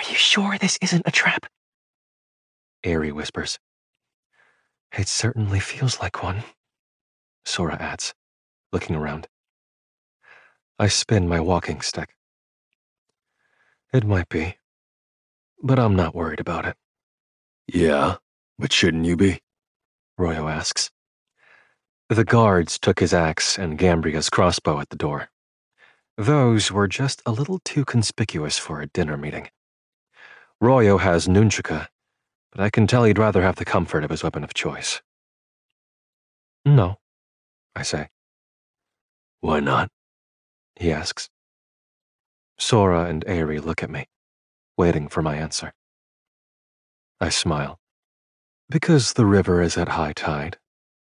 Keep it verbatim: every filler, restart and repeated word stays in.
you sure this isn't a trap? Aerie whispers. It certainly feels like one, Sora adds, looking around. I spin my walking stick. It might be, but I'm not worried about it. Yeah, but shouldn't you be? Royo asks. The guards took his axe and Gambria's crossbow at the door. Those were just a little too conspicuous for a dinner meeting. Royo has nunchaka, but I can tell he'd rather have the comfort of his weapon of choice. No, I say. Why not? He asks. Sora and Aerie look at me, waiting for my answer. I smile. Because the river is at high tide,